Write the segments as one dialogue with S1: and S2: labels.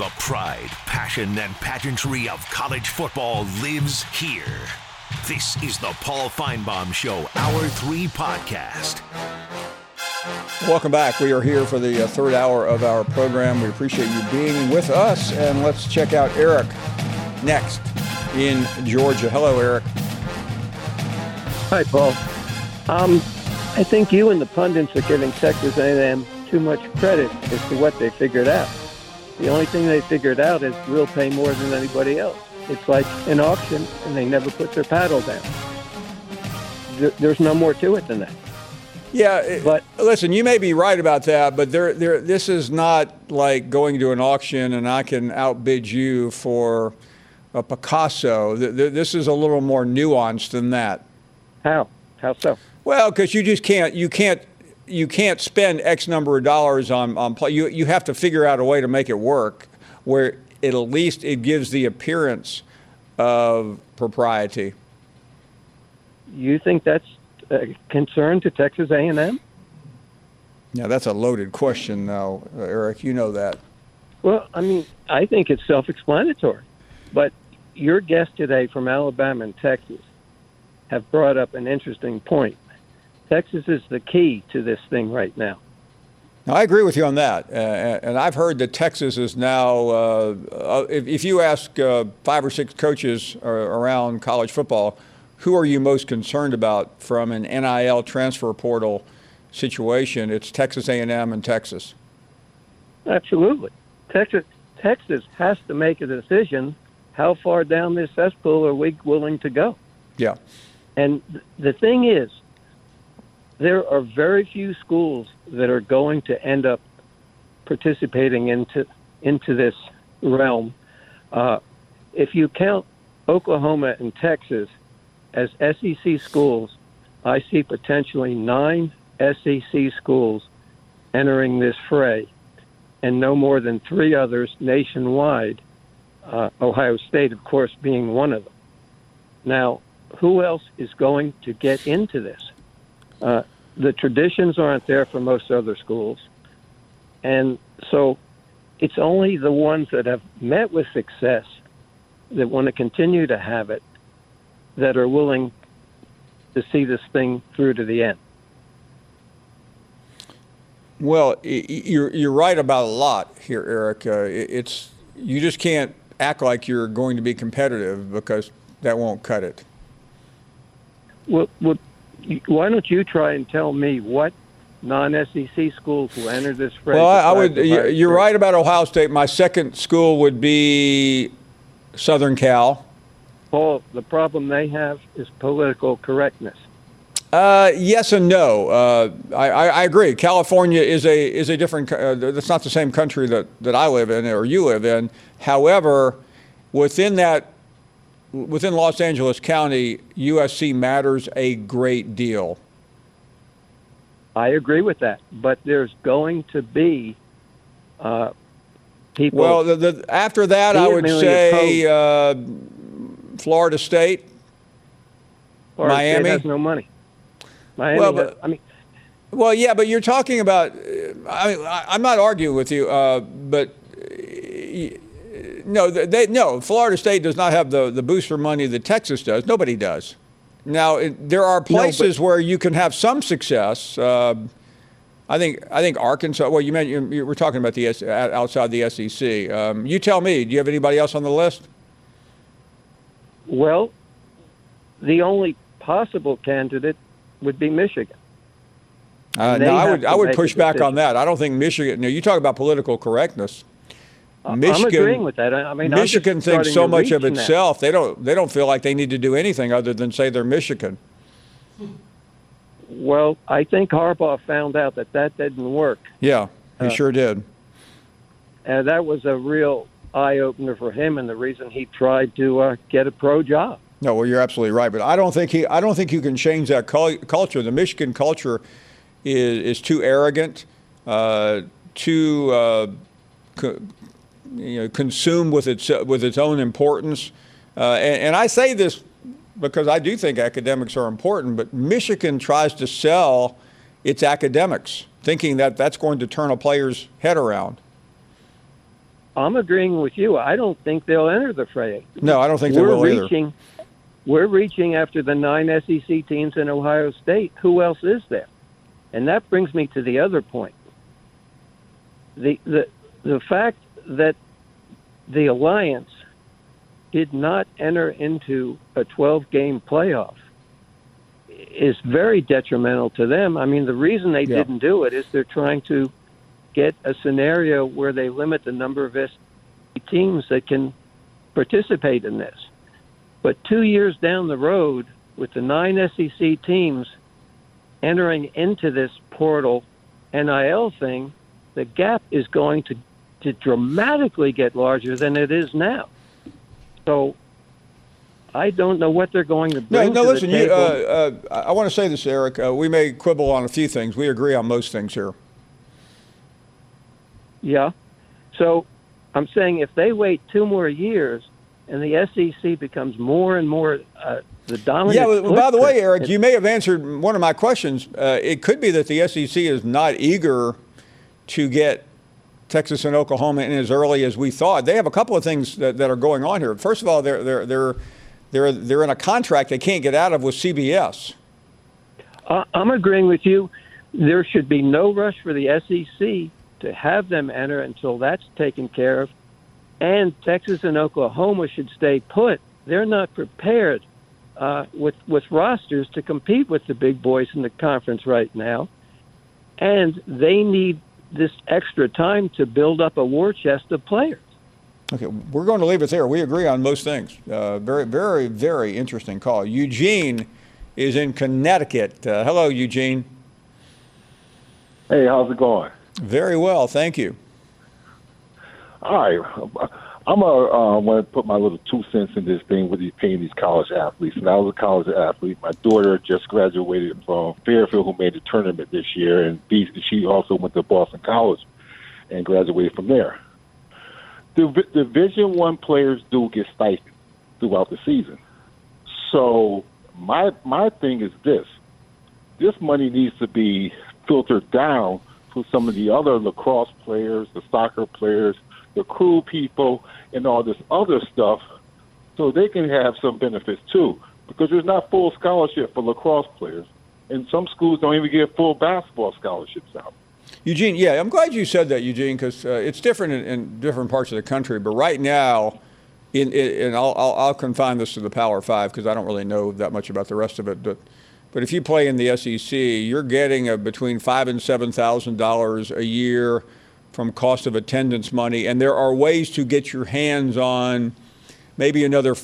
S1: the pride, passion, and pageantry of college football lives here. This is the Paul Finebaum Show, Hour 3 podcast.
S2: Welcome back. We are here for the third hour of our program. We appreciate you being with us, and let's check out Eric next in Georgia. Hello, Eric.
S3: Hi, Paul. I think you and the pundits are giving Texas A&M too much credit as to what they figured out. The only thing they figured out is we'll pay more than anybody else. It's like an auction, and they never put their paddle down. There's no more to it than that.
S2: Yeah, but listen, you may be right about that, but this is not like going to an auction and I can outbid you for a Picasso. This is a little more nuanced than that.
S3: How? How so?
S2: Well, because you just can't spend X number of dollars on play. You have to figure out a way to make it work where at least it gives the appearance of propriety.
S3: You think that's a concern to Texas A&M?
S2: Yeah, that's a loaded question, though, Eric. You know that.
S3: Well, I mean, I think it's self-explanatory. But your guests today from Alabama and Texas have brought up an interesting point. Texas is the key to this thing right now.
S2: I agree with you on that. And I've heard that Texas is now, if you ask 5 or 6 coaches around college football, who are you most concerned about from an NIL transfer portal situation? It's Texas A&M and Texas.
S3: Absolutely. Texas has to make a decision. How far down this cesspool are we willing to go?
S2: Yeah. And
S3: the thing is, there are very few schools that are going to end up participating into this realm. If you count Oklahoma and Texas as SEC schools, I see potentially 9 SEC schools entering this fray, and no more than 3 others nationwide, Ohio State, of course, being one of them. Now, who else is going to get into this? The traditions aren't there for most other schools. And so it's only the ones that have met with success that want to continue to have it that are willing to see this thing through to the end.
S2: Well, you're right about a lot here, Eric. You just can't act like you're going to be competitive because that won't cut it.
S3: Well, why don't you try and tell me what non-SEC schools will enter this fray?
S2: Well, I would. You're right about Ohio State. My second school would be Southern Cal.
S3: Paul, the problem they have is political correctness.
S2: Yes and no. I agree. California is a different. That's not the same country that I live in or you live in. However, within Los Angeles County, USC matters a great deal.
S3: I agree with that, but there's going to be people.
S2: Well, after that, I would say Florida State, Miami.
S3: State has no money. Miami.
S2: Well, yeah, but you're talking about. I'm not arguing with you, but. No, Florida State does not have the booster money that Texas does. Nobody does. Now, there are places where you can have some success. I think Arkansas. Well, you were talking about outside the SEC. You tell me. Do you have anybody else on the list?
S3: Well, the only possible candidate would be Michigan.
S2: I would push back on that. I don't think Michigan. You talk about political correctness. Michigan,
S3: I'm agreeing with that.
S2: Michigan thinks so much of itself. They don't feel like they need to do anything other than say they're Michigan.
S3: Well, I think Harbaugh found out that didn't work.
S2: Yeah, he sure did.
S3: And that was a real eye-opener for him, and the reason he tried to get a pro job.
S2: No, well, you're absolutely right, but I don't think you can change that culture. The Michigan culture is too arrogant, too consumed with its own importance. And I say this because I do think academics are important, but Michigan tries to sell its academics, thinking that that's going to turn a player's head around.
S3: I'm agreeing with you. I don't think they'll enter the fray.
S2: No, I don't think they will either.
S3: We're reaching after the 9 SEC teams in Ohio State. Who else is there? And that brings me to the other point. The fact that the Alliance did not enter into a 12-game playoff is very detrimental to them. I mean, the reason they didn't do it is they're trying to get a scenario where they limit the number of SEC teams that can participate in this. But 2 years down the road, with the 9 SEC teams entering into this portal NIL thing, the gap is going to dramatically get larger than it is now. So I don't know what they're going to bring to
S2: listen,
S3: the table.
S2: I want to say this, Eric. We may quibble on a few things. We agree on most things here.
S3: Yeah. So I'm saying if they wait 2 more years and the SEC becomes more and more the dominant.
S2: Yeah, well, by the way, Eric, you may have answered one of my questions. It could be that the SEC is not eager to get Texas and Oklahoma in as early as we thought. They have a couple of things that are going on here. First of all, they're in a contract they can't get out of with CBS.
S3: I'm agreeing with you. There should be no rush for the SEC to have them enter until that's taken care of. And Texas and Oklahoma should stay put. They're not prepared with rosters to compete with the big boys in the conference right now. And they need this extra time to build up a war chest of players.
S2: Okay, we're going to leave it there. We agree on most things. Very, very, very interesting call. Eugene is in Connecticut. Hello, Eugene.
S4: Hey, how's it going?
S2: Very well, thank you.
S4: All right. I'm want to put my little 2 cents in this thing with paying these college athletes. And I was a college athlete. My daughter just graduated from Fairfield, who made the tournament this year, and she also went to Boston College and graduated from there. The Division I players do get stipends throughout the season. So my thing is this. This money needs to be filtered down to some of the other lacrosse players, the soccer players, the crew people, and all this other stuff, so they can have some benefits too. Because there's not full scholarship for lacrosse players, and some schools don't even get full basketball scholarships out.
S2: Eugene, yeah, I'm glad you said that, Eugene, because it's different in different parts of the country. But right now, and I'll confine this to the Power Five because I don't really know that much about the rest of it. But if you play in the SEC, you're getting between $5,000 and $7,000 a year from cost of attendance money, and there are ways to get your hands on maybe another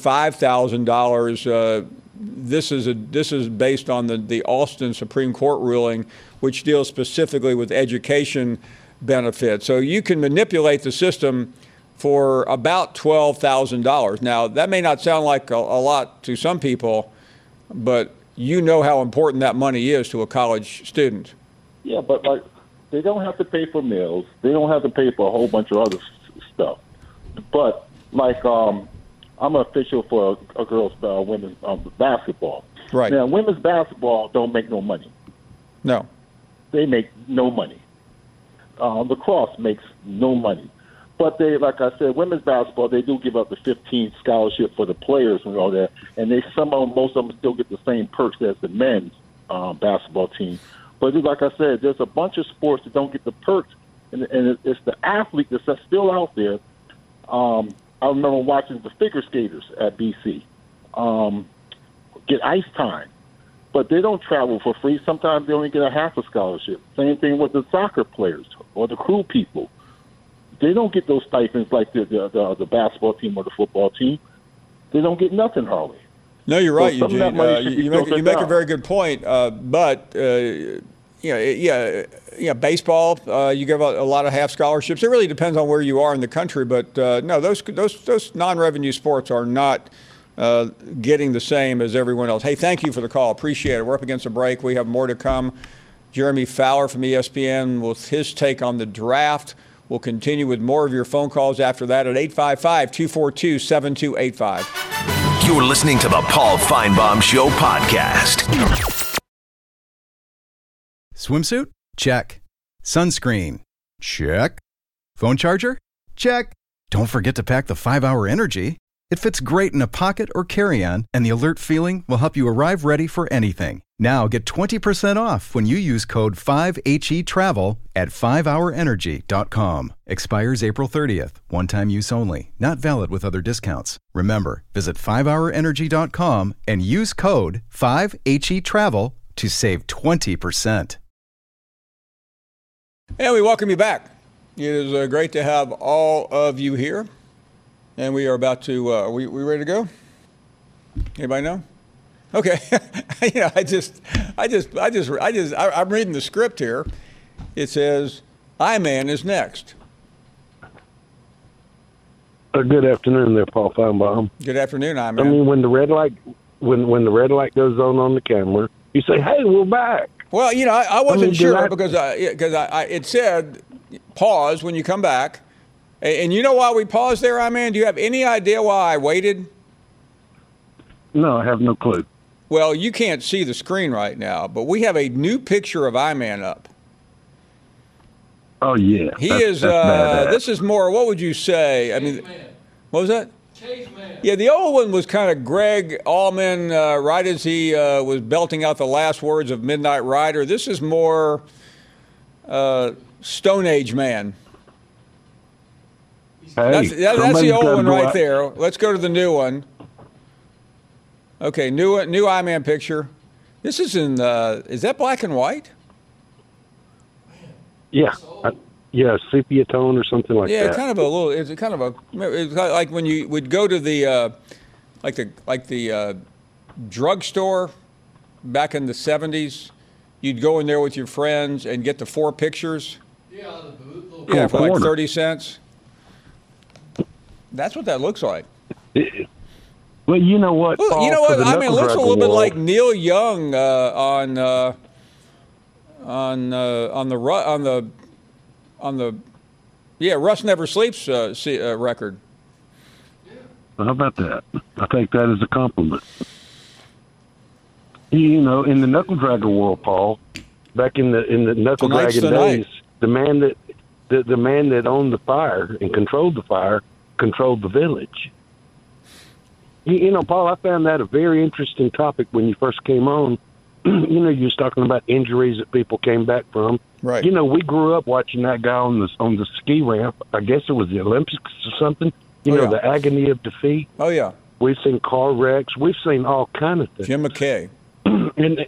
S2: $5,000. This is based on the Austin Supreme Court ruling, which deals specifically with education benefits. So you can manipulate the system for about $12,000. Now, that may not sound like a lot to some people, but you know how important that money is to a college student.
S4: Yeah, but like, they don't have to pay for meals. They don't have to pay for a whole bunch of other stuff. But like, I'm an official for a girls' women's basketball.
S2: Right.
S4: Now, women's basketball don't make no money.
S2: No.
S4: They make no money. Lacrosse makes no money. But they, like I said, women's basketball, they do give up the 15 scholarship for the players and all that. And most of them still get the same perks as the men's basketball team. But like I said, there's a bunch of sports that don't get the perks, and it's the athlete that's still out there. I remember watching the figure skaters at BC get ice time, but they don't travel for free. Sometimes they only get a half a scholarship. Same thing with the soccer players or the crew people. They don't get those stipends like the basketball team or the football team. They don't get nothing, hardly.
S2: No, you're right, Eugene. You make a very good point. But baseball, you give a lot of half scholarships. It really depends on where you are in the country. But no, those non-revenue sports are not getting the same as everyone else. Hey, thank you for the call. Appreciate it. We're up against a break. We have more to come. Jeremy Fowler from ESPN with his take on the draft. We'll continue with more of your phone calls after that at 855-242-7285.
S1: You're listening to the Paul Feinbaum Show podcast.
S5: Swimsuit? Check. Sunscreen? Check. Phone charger? Check. Don't forget to pack the 5-Hour Energy. It fits great in a pocket or carry-on, and the alert feeling will help you arrive ready for anything. Now get 20% off when you use code 5HETRAVEL at 5hourenergy.com. Expires April 30th. One-time use only. Not valid with other discounts. Remember, visit 5hourenergy.com and use code 5HETRAVEL to save 20%.
S2: And we welcome you back. It is great to have all of you here. And we are about to, we ready to go? Anybody know? Okay. I'm reading the script here. It says, I-Man is next.
S6: Good afternoon there, Paul Feinbaum.
S2: Good afternoon, I-Man.
S6: I mean, when the red light, when the red light goes on the camera, you say, "Hey, we're back."
S2: Well, I wasn't sure because it said pause when you come back. And you know why we paused there, I-Man? Do you have any idea why I waited?
S6: No, I have no clue.
S2: Well, you can't see the screen right now, but we have a new picture of I-Man up.
S6: Oh, yeah.
S2: This is more, what would you say? I mean, what was that? Caveman. Yeah, the old one was kind of Greg Allman right as he was belting out the last words of Midnight Rider. This is more Stone Age man.
S6: Hey,
S2: that's the old one right there. Let's go to the new one. Okay, new I-Man picture. This is is that black and white?
S6: Yeah, sepia tone or something like that.
S2: Yeah, kind of a little. It's like when you would go to the drugstore back in the 70s. You'd go in there with your friends and get the 4 pictures. Yeah, the booth. Yeah, for like 30 cents. That's what that looks like.
S6: Well, you know what?
S2: Well, you know what? I mean, it looks a little bit like Neil Young on the Rust Never Sleeps record.
S6: How about that? I take that as a compliment. In the Knuckle Dragger world, Paul, back in the Knuckle Dragon days, the man that owned the fire and controlled the fire controlled the village. Paul, I found that a very interesting topic when you first came on. You was talking about injuries that people came back from.
S2: Right.
S6: We grew up watching that guy on the ski ramp. I guess it was the Olympics or something. The agony of defeat.
S2: Oh, yeah.
S6: We've seen car wrecks. We've seen all kind of things.
S2: Jim McKay.
S6: And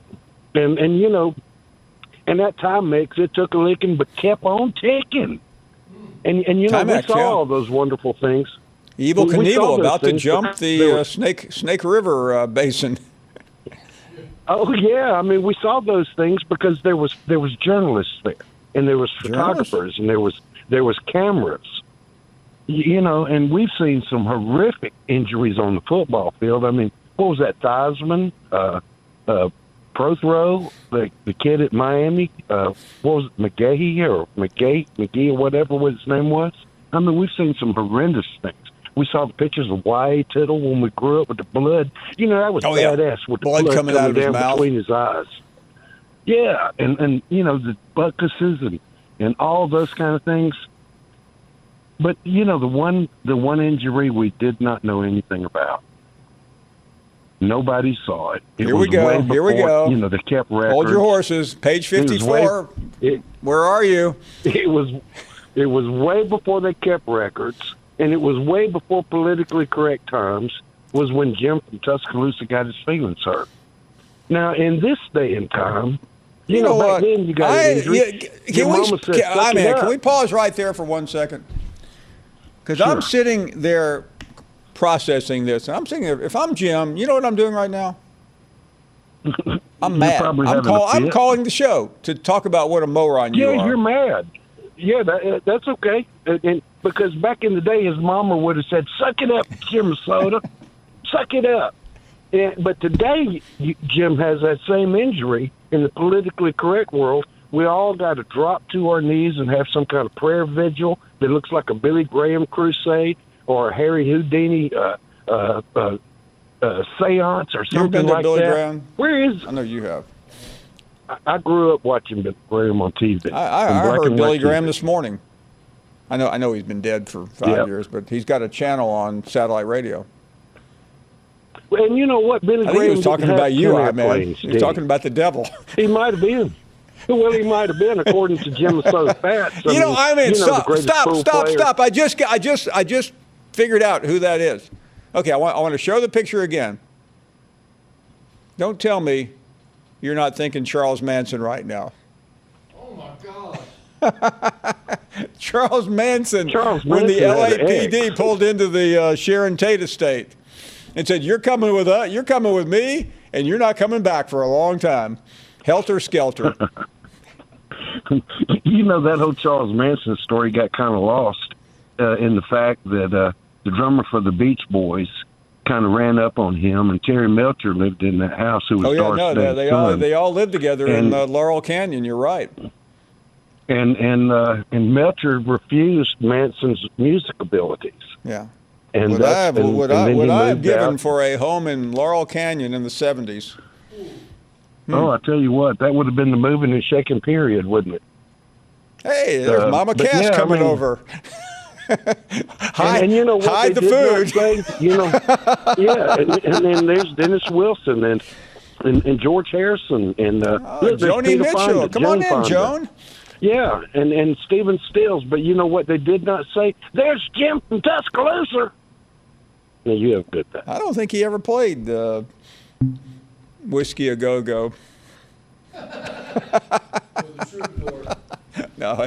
S6: that Timex, it took a licking but kept on ticking. And
S2: Timex,
S6: we saw all those wonderful things.
S2: Evel Knievel about to jump the Snake River basin.
S6: Oh yeah, I mean we saw those things because there was journalists there, and there was photographers, and there was cameras. And we've seen some horrific injuries on the football field. I mean, what was that, Theismann, Prothrow, the kid at Miami? What was it, McGee or whatever his name was? I mean, we've seen some horrendous things. We saw the pictures of Y.A. Tittle when we grew up with the blood. That was badass with the blood coming out of his mouth between his eyes. Yeah, and the buckuses and all those kind of things. But the one injury we did not know anything about. Nobody saw it.
S2: Here we go.
S6: They kept records.
S2: Hold your horses. Page 54. Where are you?
S6: It was way before they kept records. And it was way before politically correct times, was when Jim from Tuscaloosa got his feelings hurt. Now, in this day and time,
S2: you know what?
S6: Back then you got an injury.
S2: Can we pause right there for 1 second? Because sure. I'm sitting there processing this. And I'm sitting there, if I'm Jim, you know what I'm doing right now? I'm mad. I'm calling the show to talk about what a moron you are.
S6: Yeah, you're mad. Yeah, that's okay. And because back in the day, his mama would have said, "Suck it up, Jim Soda. Suck it up." But today, Jim has that same injury in the politically correct world. We all got to drop to our knees and have some kind of prayer vigil that looks like a Billy Graham crusade or a Harry Houdini seance or something like
S2: Billy
S6: that.
S2: Graham?
S6: Where is?
S2: I know you have.
S6: I grew up watching Billy Graham on TV.
S2: I heard Billy Graham this morning. I know he's been dead for 5 years, but he's got a channel on satellite radio.
S6: And you know what? Billy
S2: I think
S6: Graham
S2: he was talking
S6: didn't have
S2: about you,
S6: 10
S2: man.
S6: airplanes,
S2: He was
S6: did
S2: talking about the devil.
S6: He might have been. Well, he might have been, according to Jim So Fats.
S2: Stop. I just figured out who that is. Okay, I want to show the picture again. Don't tell me you're not thinking Charles Manson right now.
S7: Oh, my God.
S2: Charles Manson,
S6: Charles
S2: when the
S6: Manson had an
S2: LAPD pulled into the Sharon Tate estate and said, you're coming with us, you're coming with me, and you're not coming back for a long time. Helter Skelter.
S6: You know, that whole Charles Manson story got kind of lost in the fact that the drummer for the Beach Boys kind of ran up on him, and Terry Melcher lived in that house. Who was
S2: they all lived together in Laurel Canyon. You're right.
S6: And Melcher refused Manson's music abilities.
S2: Yeah.
S6: And
S2: would I have given
S6: out.
S2: for a home in Laurel Canyon in the 70s?
S6: Oh, I tell you what, that would have been the moving and shaking period, wouldn't it?
S2: Hey, there's Mama Cass coming over.
S6: And you know what?
S2: Hide
S6: they
S2: the
S6: did
S2: food.
S6: not say, you know, yeah, and then there's Dennis Wilson and George Harrison and
S2: Joni Mitchell.
S6: Fonda,
S2: Come on in,
S6: Fonda.
S2: Joan.
S6: Yeah, and Stephen Stills. But you know what? They did not say, there's Jim from Tuscaloosa. Now, you have good that.
S2: I don't think he ever played Whiskey a Go-Go. No,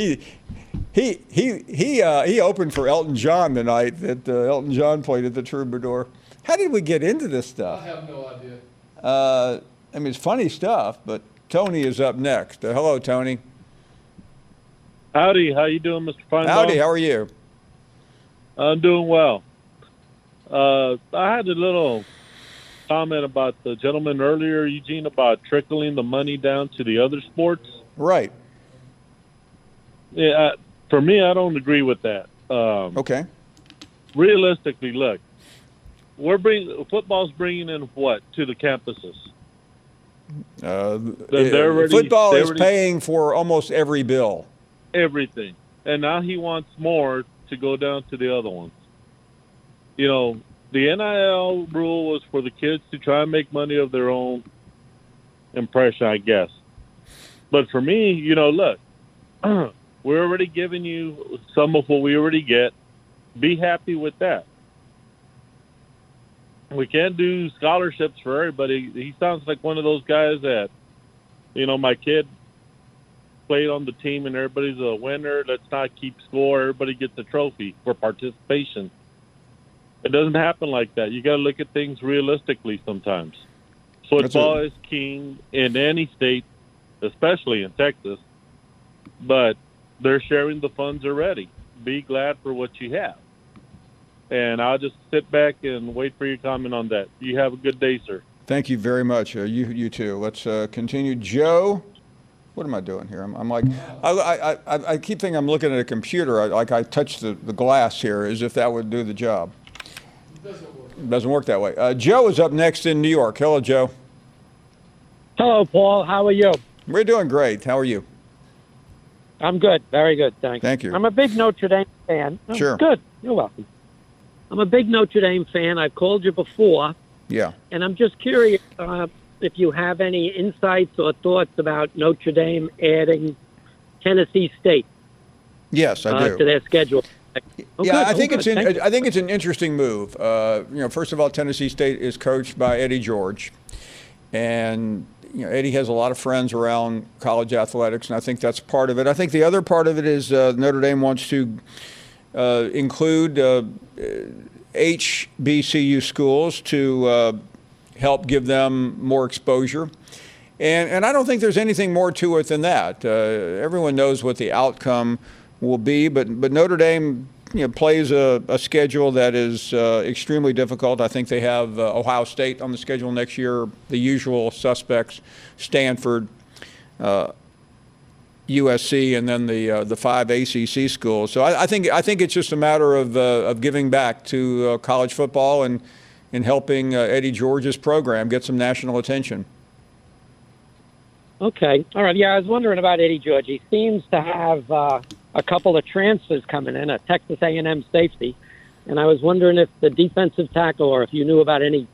S2: he opened for Elton John the night that Elton John played at the Troubadour. How did we get into this stuff?
S7: I have no idea.
S2: I mean, it's funny stuff, but Tony is up next. Hello, Tony.
S8: Howdy, how you doing, Mr. Feinbaum?
S2: Howdy, how are you?
S8: I'm doing well. I had a little comment about the gentleman earlier, Eugene, about trickling the money down to the other sports.
S2: Right.
S8: Yeah, for me, I don't agree with that.
S2: Okay.
S8: Realistically, look, football's bringing in what to the campuses?
S2: Football is paying for almost every bill.
S8: Everything. And now he wants more to go down to the other ones. You know, the NIL rule was for the kids to try and make money of their own impression, I guess. But for me, you know, look, we're already giving you some of what we already get. Be happy with that. We can't do scholarships for everybody. He sounds like one of those guys that, you know, my kid played on the team and everybody's a winner. Let's not keep score. Everybody gets a trophy for participation. It doesn't happen like that. You got to look at things realistically sometimes. Football is king in any state, especially in Texas, but they're sharing the funds already. Be glad for what you have. And I'll just sit back and wait for your comment on that. You have a good day, sir.
S2: Thank you very much. You too. Let's continue. Joe, what am I doing here? I'm like, I keep thinking I'm looking at a computer. I touched the glass here as if that would do the job. It doesn't work that way. Joe is up next in New York. Hello, Joe.
S9: Hello, Paul. How are you?
S2: We're doing great. How are you?
S9: I'm good. Very good. Thanks.
S2: Thank you.
S9: I'm a big Notre Dame fan. Oh,
S2: sure.
S9: Good. You're welcome. I'm a big Notre Dame fan. I've called you before.
S2: Yeah.
S9: And I'm just curious if you have any insights or thoughts about Notre Dame adding Tennessee State.
S2: Yes, I do.
S9: To their schedule.
S2: I think it's an interesting move. First of all, Tennessee State is coached by Eddie George, and Eddie has a lot of friends around college athletics, and I think that's part of it. I think the other part of it is Notre Dame wants to include HBCU schools to help give them more exposure. And I don't think there's anything more to it than that. Everyone knows what the outcome will be, but Notre Dame plays a schedule that is extremely difficult. I think they have Ohio State on the schedule next year, the usual suspects, Stanford, USC, and then the 5 ACC schools. So I think it's just a matter of giving back to college football and helping Eddie George's program get some national attention.
S9: Okay. All right. Yeah, I was wondering about Eddie George. He seems to have a couple of transfers coming in, a Texas A&M safety, and I was wondering if the defensive tackle, or if you knew about any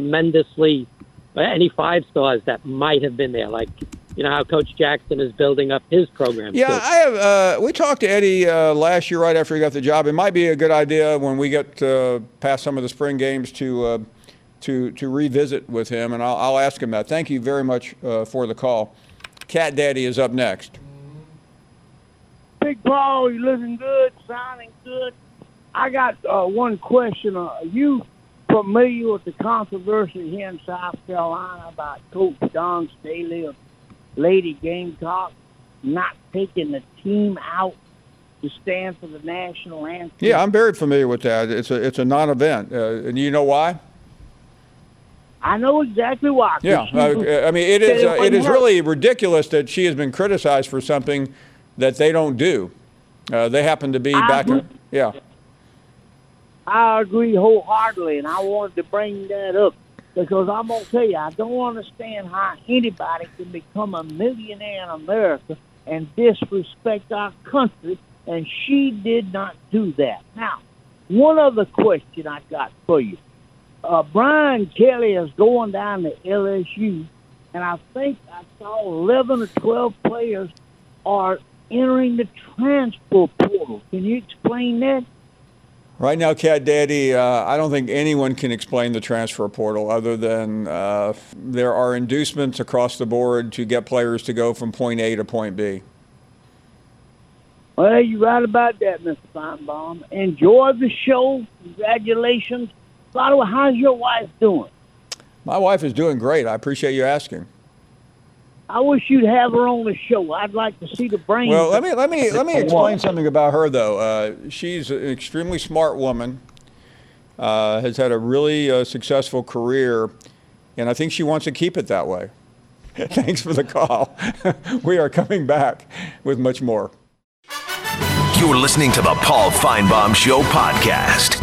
S9: any 5-stars that might have been there, like, you know, how Coach Jackson is building up his program.
S2: Yeah,
S9: too.
S2: I have. We talked to Eddie last year right after he got the job. It might be a good idea when we get past some of the spring games to revisit with him, and I'll ask him that. Thank you very much for the call. Cat Daddy is up next.
S10: Big Paul, you looking good, sounding good. I got one question. Are you familiar with the controversy here in South Carolina about Coach Don Staley of Lady Gamecock not taking the team out to stand for the national anthem?
S2: Yeah, I'm very familiar with that. It's a non-event, and you know why?
S10: I know exactly why.
S2: Yeah, I mean it is really ridiculous that she has been criticized for something that they don't do. They happen to be yeah.
S10: I agree wholeheartedly, and I wanted to bring that up because I'm going to tell you, I don't understand how anybody can become a millionaire in America and disrespect our country, and she did not do that. Now, one other question I got for you. Brian Kelly is going down to LSU, and I think I saw 11 or 12 players are entering the transfer portal. Can you explain that?
S2: Right now, Cat Daddy, I don't think anyone can explain the transfer portal other than there are inducements across the board to get players to go from point A to point B.
S10: Well, you're right about that, Mr. Feinbaum. Enjoy the show. Congratulations. By the way, how's your wife doing?
S2: My wife is doing great. I appreciate you asking.
S10: I wish you'd have her on the show. I'd like to see the brain.
S2: Well, let me explain something about her, though. She's an extremely smart woman, has had a really successful career, and I think she wants to keep it that way. Thanks for the call. We are coming back with much more.
S1: You're listening to the Paul Feinbaum Show podcast.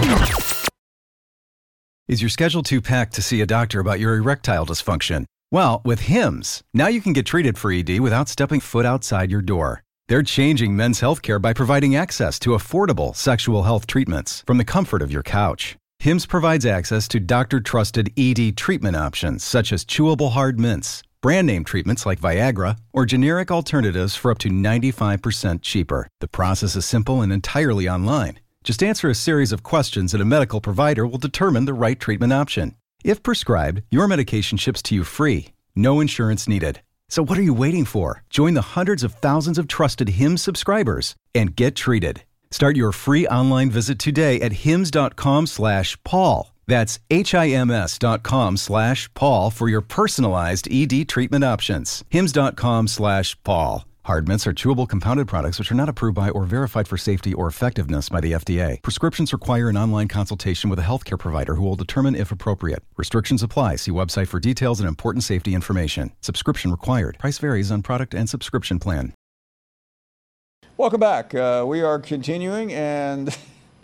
S5: Is your schedule too packed to see a doctor about your erectile dysfunction? Well, with Hims, now you can get treated for ED without stepping foot outside your door. They're changing men's healthcare by providing access to affordable sexual health treatments from the comfort of your couch. Hims provides access to doctor-trusted ED treatment options such as chewable hard mints, brand name treatments like Viagra, or generic alternatives for up to 95% cheaper. The process is simple and entirely online. Just answer a series of questions and a medical provider will determine the right treatment option. If prescribed, your medication ships to you free. No insurance needed. So what are you waiting for? Join the hundreds of thousands of trusted Hims subscribers and get treated. Start your free online visit today at hims.com/Paul. That's HIMS.com/Paul for your personalized ED treatment options. hims.com/Paul. Hard mints are chewable compounded products which are not approved by or verified for safety or effectiveness by the FDA. Prescriptions require an online consultation with a healthcare provider who will determine if appropriate. Restrictions apply. See website for details and important safety information. Subscription required. Price varies on product and subscription plan.
S2: Welcome back. We are continuing, and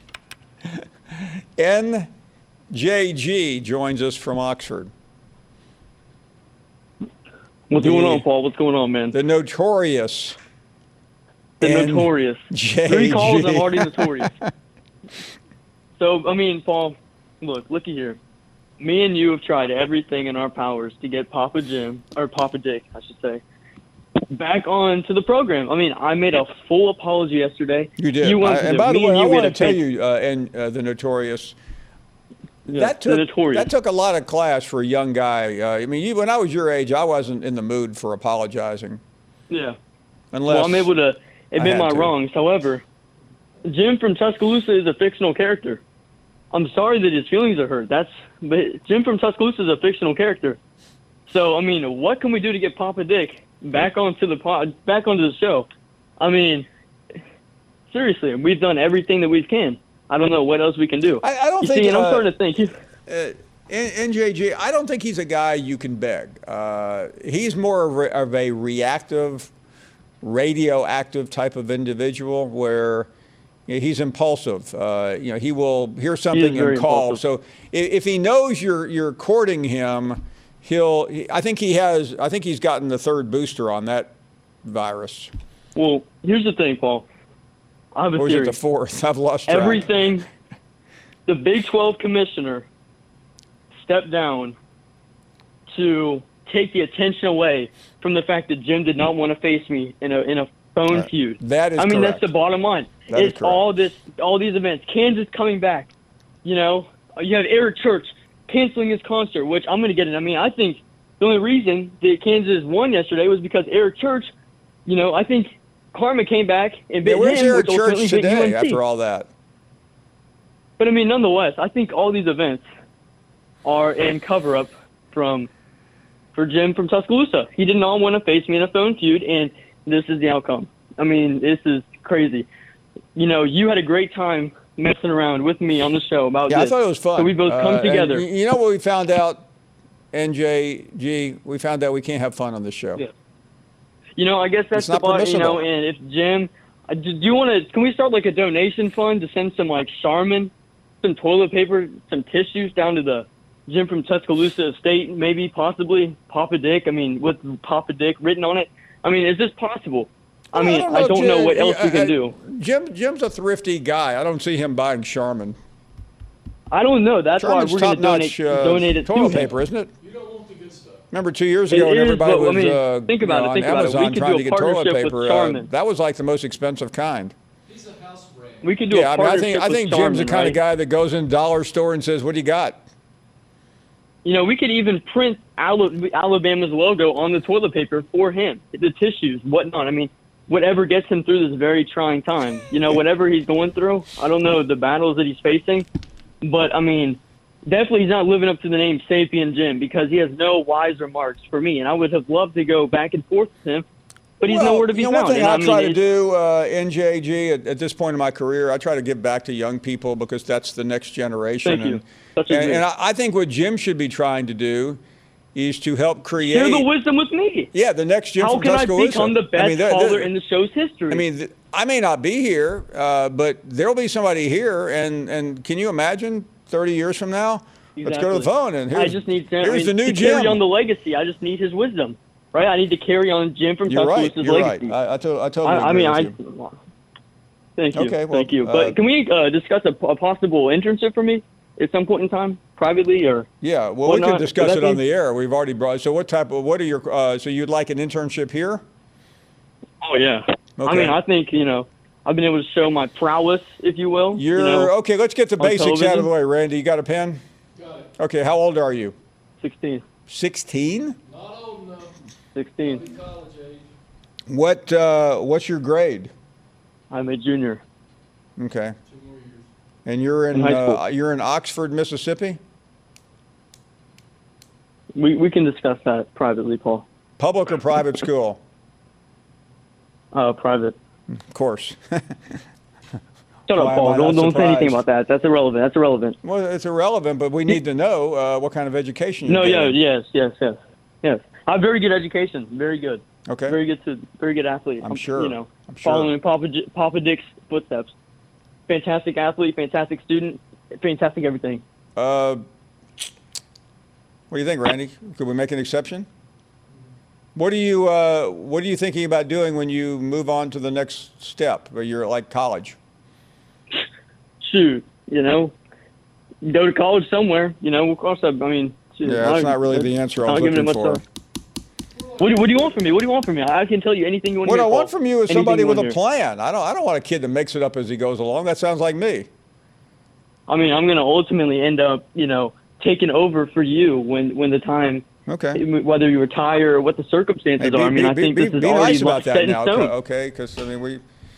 S2: NJG joins us from Oxford.
S11: What's going on, Paul? What's going on, man?
S2: The notorious.
S11: Notorious. 3 calls, I'm already notorious. So, I mean, Paul, looky here. Me and you have tried everything in our powers to get Papa Dick, I should say, back on to the program. I mean, I made a full apology yesterday.
S2: You did. And by the way, I want to tell you, the notorious.
S11: Yeah,
S2: that took a lot of class for a young guy. I mean, when I was your age, I wasn't in the mood for apologizing.
S11: Yeah.
S2: Unless
S11: I'm able to admit my wrongs. However, Jim from Tuscaloosa is a fictional character. I'm sorry that his feelings are hurt. But Jim from Tuscaloosa is a fictional character. So, I mean, what can we do to get Papa Dick back onto the show? I mean, seriously, we've done everything that we can. I don't know what else we can do.
S2: I don't think.
S11: And I'm starting to think.
S2: NJG, I don't think he's a guy you can beg. He's more of a reactive, radioactive type of individual where he's impulsive. He will hear something and call.
S11: Impulsive.
S2: So if he knows you're courting him, I think he's gotten the third booster on that virus.
S11: Well, here's the thing, Paul. I have a
S2: Or is
S11: theory.
S2: it the fourth? I've lost track.
S11: Everything. The Big 12 commissioner stepped down to take the attention away from the fact that Jim did not want to face me in a phone feud.
S2: That is
S11: I mean,
S2: correct.
S11: that's the bottom line.
S2: That is
S11: It's all these events. Kansas coming back. You know, you have Eric Church canceling his concert, which I'm going to get in. I mean, I think the only reason that Kansas won yesterday was because Eric Church, you know, I think karma came back and bit
S2: Where's
S11: him,
S2: Eric
S11: which ultimately
S2: Church
S11: bit
S2: today
S11: UNC.
S2: after all that?
S11: But, I mean, nonetheless, I think all these events are in cover-up for Jim from Tuscaloosa. He did not want to face me in a phone feud, and this is the outcome. I mean, this is crazy. You know, you had a great time messing around with me on the show about this.
S2: Yeah, I thought it was fun.
S11: So we both come together.
S2: And you know what we found out, NJG? We found out we can't have fun on this show.
S11: Yeah. You know, I guess that's
S2: It's not
S11: the part, you know,
S2: permissible.
S11: and if Jim, do you want to, can we start like a donation fund to send some like Charmin, some toilet paper, some tissues down to the Jim from Tuscaloosa estate, maybe, possibly, Papa Dick, I mean, with Papa Dick written on it? I mean, is this possible? I mean, I don't know what else we can do.
S2: Jim's a thrifty guy. I don't see him buying Charmin.
S11: I don't know. That's
S2: Charmin's
S11: why we're going to
S2: top-notch,
S11: donate it to
S2: toilet
S11: him.
S2: paper, isn't it?
S7: You don't want the good stuff.
S2: Remember 2 years
S11: It
S2: ago when
S11: is,
S2: everybody
S11: but,
S2: was
S11: I mean, think about it,
S2: on
S11: think about it. We
S2: Amazon
S11: could
S2: trying
S11: do
S2: to
S11: a
S2: get toilet
S11: partnership with
S2: paper.
S11: Charmin.
S2: That was like the most expensive kind.
S7: He's a house brand.
S11: We could do
S2: Yeah,
S11: a
S2: I mean,
S11: partnership
S2: I think
S11: with
S2: Jim's the
S11: Charmin,
S2: kind
S11: right?
S2: of guy that goes in dollar store and says, "What do you got?"
S11: You know, we could even print Alabama's logo on the toilet paper for him, the tissues, whatnot. I mean, whatever gets him through this very trying time. You know, whatever he's going through, I don't know the battles that he's facing, but, I mean, definitely he's not living up to the name Sapien Jim because he has no wise remarks for me, and I would have loved to go back and forth with him, but he's nowhere to be
S2: One
S11: found.
S2: thing
S11: And,
S2: I
S11: mean,
S2: try to
S11: it's-
S2: do, NJG, at this point in my career, I try to give back to young people because that's the next generation.
S11: Thank you.
S2: And,
S11: Such a
S2: and,
S11: dream.
S2: and I think what Jim should be trying to do is to help create.
S11: Share the wisdom with me.
S2: Yeah, the next Jim
S11: How
S2: from
S11: can I
S2: Tuscaloosa.
S11: become the best caller in the show's history?
S2: I mean, I may not be here, but there'll be somebody here. And can you imagine 30 years from now? Let's go to the
S11: Exactly.
S2: phone. And
S11: I just need
S2: here's the new
S11: to
S2: Jim.
S11: carry on the legacy. I just need his wisdom, right? I need to carry on Jim from
S2: You're right.
S11: Tuscaloosa's
S2: You're
S11: legacy.
S2: right. I totally
S11: I
S2: agree
S11: mean,
S2: with you.
S11: Thank you.
S2: Okay, well,
S11: Thank you. But can we discuss a possible internship for me at some point in time, privately or?
S2: Yeah, well, we
S11: whatnot?
S2: can discuss
S11: Would
S2: it
S11: that
S2: on
S11: be-
S2: the air. We've already brought. So what are your? So you'd like an internship here?
S11: Oh yeah. I
S2: Okay.
S11: mean, I think I've been able to show my prowess, if you will.
S2: Okay. Let's get the
S11: on
S2: basics out of
S11: television.
S2: the way. Randy, you got a pen?
S7: Got it.
S2: Okay. How old are you?
S11: 16.
S2: 16.
S7: Not old enough.
S11: 16.
S7: Probably college age.
S2: What's your grade?
S11: I'm a junior.
S2: Okay.
S7: 2 more years.
S2: And you're
S11: In high school.
S2: you're in Oxford, Mississippi.
S11: We can discuss that privately, Paul.
S2: Public or private school?
S11: Private.
S2: Of course.
S11: Shut up,
S2: Why am
S11: Paul.
S2: I
S11: Don't
S2: not
S11: say anything
S2: surprised?
S11: about that. That's irrelevant. That's irrelevant.
S2: Well, it's irrelevant, but we need to know what kind of education you're
S11: No, yeah,
S2: getting.
S11: yes. I have very good education. Very good.
S2: Okay.
S11: Very good athlete.
S2: I'm sure.
S11: You know,
S2: I'm sure.
S11: following Papa Dick's footsteps. Fantastic athlete, fantastic student, fantastic everything.
S2: What do you think, Randy? Could we make an exception? What are you thinking about doing when you move on to the next step, where you're like college?
S11: Shoot, go to college somewhere. Of course. I mean, shoot,
S2: Yeah, that's not really the answer I was looking for.
S11: What do you want from me? What do you want from me? I can tell you anything you want to
S2: What
S11: hear.
S2: I want
S11: Paul.
S2: from you is
S11: Anything
S2: somebody
S11: you
S2: with
S11: wanna
S2: a
S11: hear.
S2: plan. I don't want a kid that makes it up as he goes along. That sounds like me.
S11: I mean, I'm going to ultimately end up, taking over for you when the time.
S2: Okay.
S11: Whether you retire or what the circumstances
S2: Hey,
S11: are. I mean, I think this is
S2: be
S11: already
S2: nice about
S11: set
S2: that
S11: in
S2: now,
S11: stone.
S2: okay? Because I mean,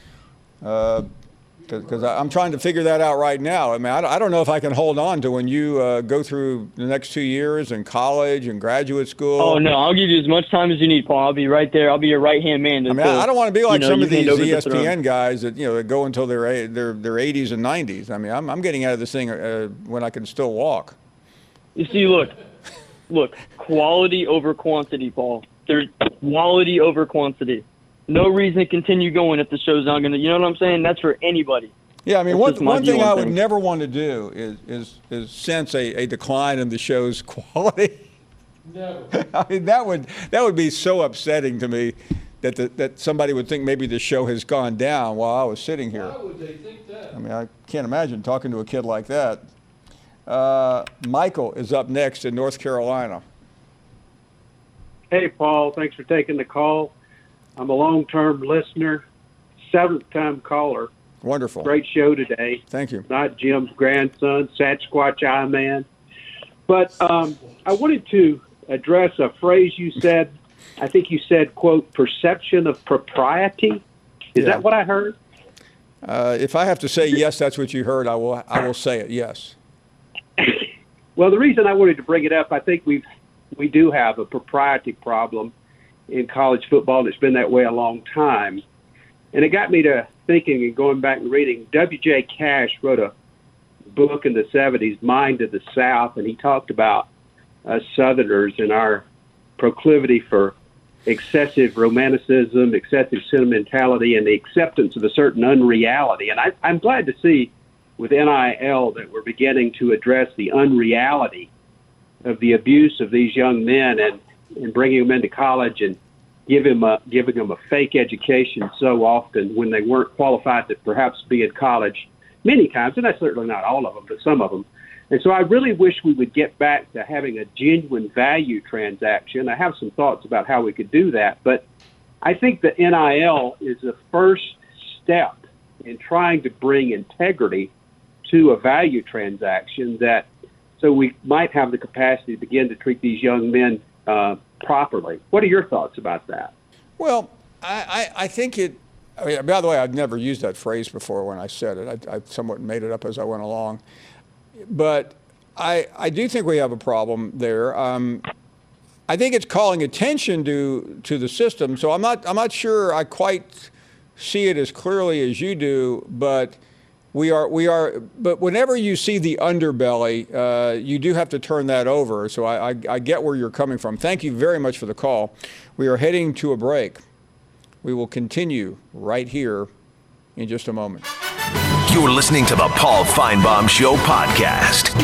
S2: because I'm trying to figure that out right now. I mean, I don't know if I can hold on to when you go through the next 2 years in college and graduate school.
S11: Oh no, I'll give you as much time as you need, Paul. I'll be right there. I'll be your right hand man.
S2: I mean, I don't want to be like some of these
S11: ESPN
S2: ESPN guys that that go until their 80s and 90s. I mean, I'm getting out of this thing when I can still walk.
S11: You see, look, quality over quantity, Paul. There's quality over quantity. No reason to continue going if the show's not gonna. You know what I'm saying? That's for anybody.
S2: Yeah, I mean,
S11: That's just my
S2: one
S11: view
S2: thing
S11: on
S2: I would
S11: things.
S2: never want to do is sense a decline in the show's quality.
S7: Never.
S2: I mean, that would be so upsetting to me that somebody would think maybe the show has gone down while I was sitting here.
S7: Why would they think that?
S2: I mean, I can't imagine talking to a kid like that. Michael is up next in North Carolina.
S12: Hey, Paul. Thanks for taking the call. I'm a long-term listener, 7th-time caller.
S2: Wonderful.
S12: Great show today.
S2: Thank you.
S12: Not Jim's grandson, Sasquatch Eye Man. But I wanted to address a phrase you said. I think you said, quote, perception of propriety. Is that what I heard?
S2: If I have to say yes, that's what you heard, I will say it, yes.
S12: Well, the reason I wanted to bring it up, I think we do have a propriety problem in college football, and it's been that way a long time. And it got me to thinking and going back and reading. W.J. Cash wrote a book in the 70s, Mind of the South, and he talked about us Southerners and our proclivity for excessive romanticism, excessive sentimentality, and the acceptance of a certain unreality. And I'm glad to see with NIL that we're beginning to address the unreality of the abuse of these young men and bringing them into college and giving them a fake education so often when they weren't qualified to perhaps be in college many times, and that's certainly not all of them, but some of them. And so I really wish we would get back to having a genuine value transaction. I have some thoughts about how we could do that, but I think the NIL is the first step in trying to bring integrity to a value transaction so we might have the capacity to begin to treat these young men properly. What are your thoughts about that?
S2: Well, I think I mean, by the way, I'd never used that phrase before when I said it. I somewhat made it up as I went along. But I do think we have a problem there. I think it's calling attention to the system. So I'm not sure I quite see it as clearly as you do, but but whenever you see the underbelly, you do have to turn that over. So I get where you're coming from. Thank you very much for the call. We are heading to a break. We will continue right here in just a moment.
S1: You're listening to the Paul Feinbaum Show podcast.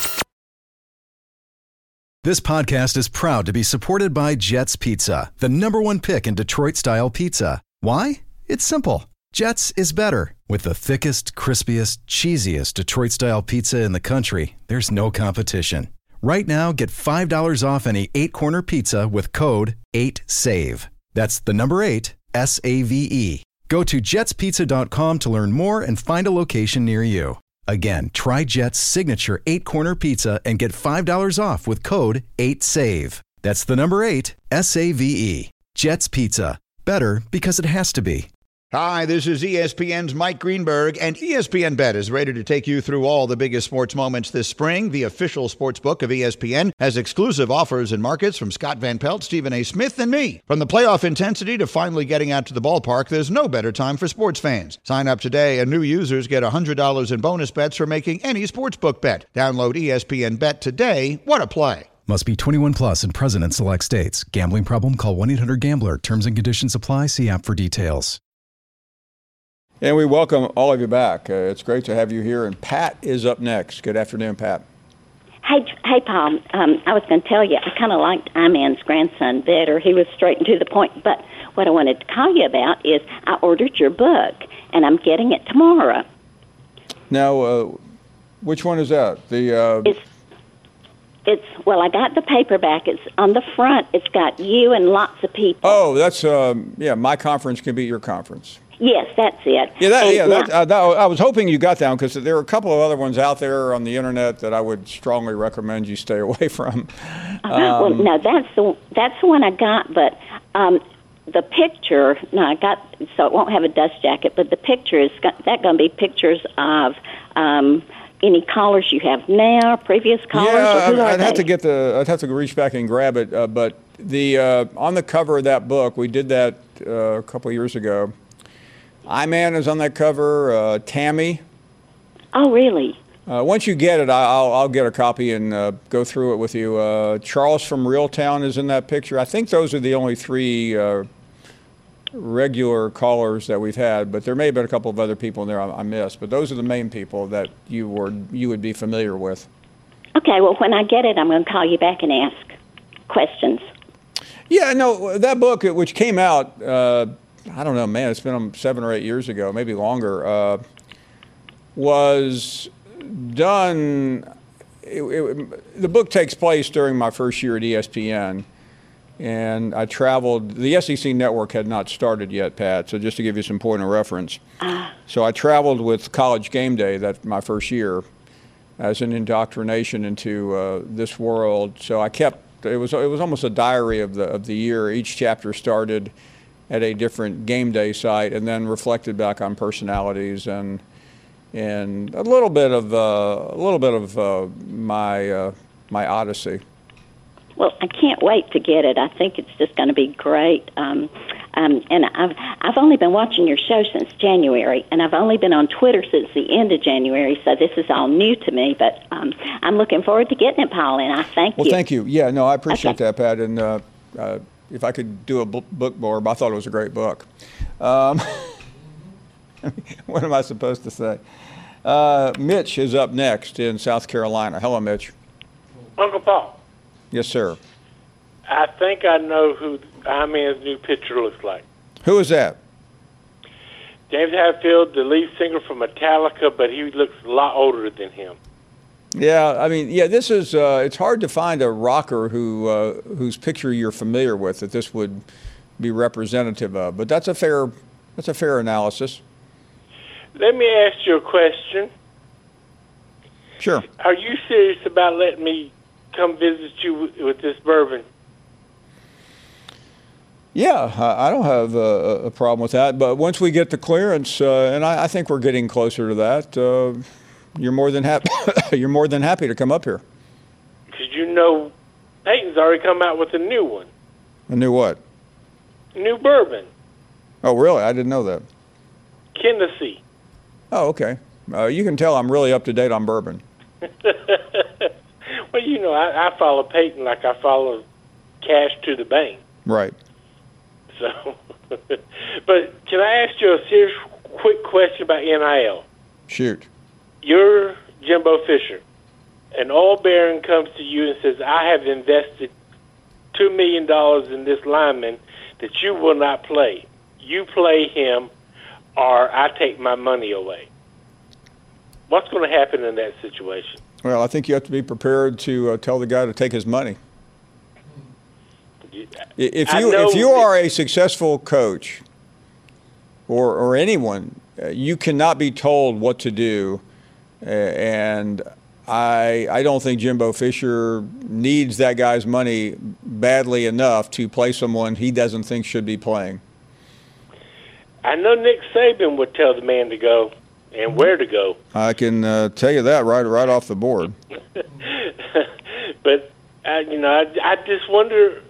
S5: This podcast is proud to be supported by Jets Pizza, the #1 pick in Detroit-style pizza. Why? It's simple. Jets is better. With the thickest, crispiest, cheesiest Detroit-style pizza in the country, there's no competition. Right now, get $5 off any 8-corner pizza with code 8SAVE. That's the number 8, SAVE. Go to jetspizza.com to learn more and find a location near you. Again, try Jet's signature 8-corner pizza and get $5 off with code 8SAVE. That's the number 8, SAVE. Jet's Pizza. Better because it has to be.
S13: Hi, this is ESPN's Mike Greenberg, and ESPN Bet is ready to take you through all the biggest sports moments this spring. The official sports book of ESPN has exclusive offers and markets from Scott Van Pelt, Stephen A. Smith, and me. From the playoff intensity to finally getting out to the ballpark, there's no better time for sports fans. Sign up today, and new users get $100 in bonus bets for making any sportsbook bet. Download ESPN Bet today. What a play.
S5: Must be 21 plus and present in select states. Gambling problem? Call 1-800-GAMBLER. Terms and conditions apply. See app for details.
S2: And we welcome all of you back. It's great to have you here. And Pat is up next. Good afternoon, Pat.
S14: Hey, Paul. I was going to tell you, I kind of liked Iman's grandson better. He was straight and to the point. But what I wanted to call you about is I ordered your book, and I'm getting it tomorrow.
S2: Now, which one is that?
S14: Well, I got the paperback. It's on the front. It's got you and lots of people.
S2: Oh, that's, my conference can be your conference.
S14: Yes, that's it.
S2: I was hoping you got that one because there are a couple of other ones out there on the internet that I would strongly recommend you stay away from.
S14: Well, no, that's the one I got, but the picture, I got, so it won't have a dust jacket, but the picture is going to be pictures of any callers you have now, previous callers.
S2: Yeah, I'd have to reach back and grab it. But the on the cover of that book, we did that a couple of years ago. Iman is on that cover. Tammy.
S14: Oh, really?
S2: Once you get it, I'll get a copy and go through it with you. Charles from Reeltown is in that picture. I think those are the only three regular callers that we've had, but there may have been a couple of other people in there I missed. But those are the main people that you would be familiar with.
S14: Okay, well, when I get it, I'm going to call you back and ask questions.
S2: Yeah, no, that book, which came out, I don't know, man, it's been 7 or 8 years ago, maybe longer, was done. The book takes place during my first year at ESPN, and I traveled. The SEC network had not started yet, Pat, so just to give you some point of reference. So I traveled with College Game Day, that my first year, as an indoctrination into this world. So I kept. It was almost a diary of the year. Each chapter started at a different game day site, and then reflected back on personalities and a little bit of my odyssey.
S14: Well, I can't wait to get it. I think it's just going to be great. And I've only been watching your show since January, and I've only been on Twitter since the end of January, so this is all new to me. But I'm looking forward to getting it, Paul, and I thank you.
S2: Well, thank you. Yeah, no, I appreciate that, Pat. And if I could do a book blurb, I thought it was a great book. What am I supposed to say? Mitch is up next in South Carolina. Hello, Mitch.
S15: Uncle Paul.
S2: Yes, sir.
S15: I think I know who Ironman's new pitcher looks like.
S2: Who is that?
S15: James Hetfield, the lead singer from Metallica, but he looks a lot older than him.
S2: Yeah, I mean, yeah, this is. It's hard to find a rocker whose picture you're familiar with that this would be representative of. But that's a fair analysis.
S15: Let me ask you a question.
S2: Sure.
S15: Are you serious about letting me come visit you with this bourbon?
S2: Yeah, I don't have a problem with that. But once we get the clearance, and I think we're getting closer to that, you're more than happy. You're more than happy to come up here.
S15: Because you know, Peyton's already come out with a new one.
S2: A new what?
S15: New bourbon.
S2: Oh, really? I didn't know that.
S15: Tennessee.
S2: Oh, okay. You can tell I'm really up to date on bourbon.
S15: Well, you know, I follow Peyton like I follow Cash to the Bank.
S2: Right.
S15: So, but can I ask you a serious, quick question about NIL?
S2: Shoot.
S15: You're Jimbo Fisher. An oil baron comes to you and says, I have invested $2 million in this lineman that you will not play. You play him, or I take my money away. What's going to happen in that situation?
S2: Well, I think you have to be prepared to tell the guy to take his money. If you are a successful coach or anyone, you cannot be told what to do. And I don't think Jimbo Fisher needs that guy's money badly enough to play someone he doesn't think should be playing.
S15: I know Nick Saban would tell the man to go and where to go.
S2: I can tell you that right off the board.
S15: But I just wonder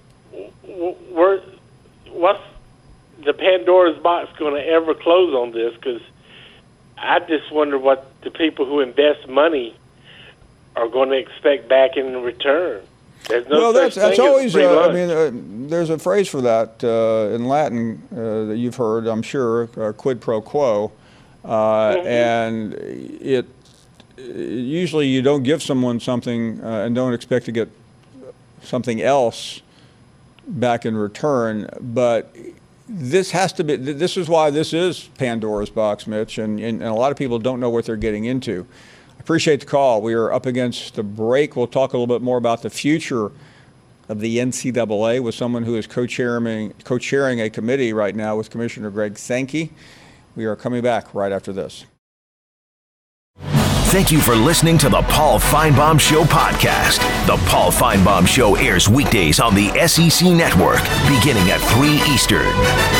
S15: what's the Pandora's box going to ever close on this? Because I just wonder what the people who invest money are going to expect back in return. There's no
S2: that's always.
S15: I
S2: mean, there's a phrase for that in Latin that you've heard, I'm sure, quid pro quo, and it usually you don't give someone something and don't expect to get something else back in return. But this has to be. This is why this is Pandora's box, Mitch, and a lot of people don't know what they're getting into. Appreciate the call. We are up against the break. We'll talk a little bit more about the future of the NCAA with someone who is co-chairing a committee right now with Commissioner Greg Sankey. We are coming back right after this.
S1: Thank you for listening to the Paul Finebaum Show podcast. The Paul Finebaum Show airs weekdays on the SEC Network beginning at 3 Eastern.